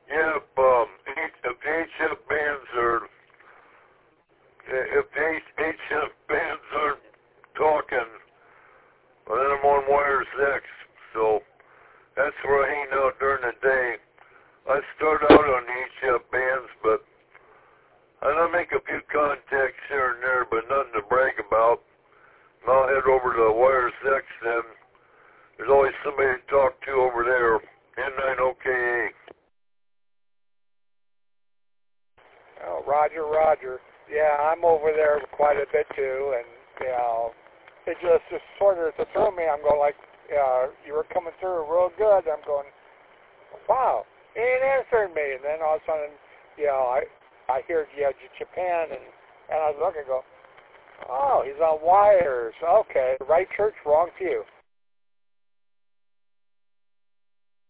Yeah, if the HF bands are, if the HF bands aren't talking, well, then I'm on wire 6, so that's where I hang out during the day. I start out on the HF bands, but I make a few contacts here and there, but nothing to brag about. And I'll head over to wire 6 then. There's always somebody to talk to over there. N9OKA. Oh, Roger. Yeah, I'm over there quite a bit too, and you know, it just sort of threw me. I'm going like, you were coming through real good. I'm going, wow, he ain't answering me. And then all of a sudden, you know, I hear Japan, and I look and go, oh, he's on wires. Okay, right church, wrong pew.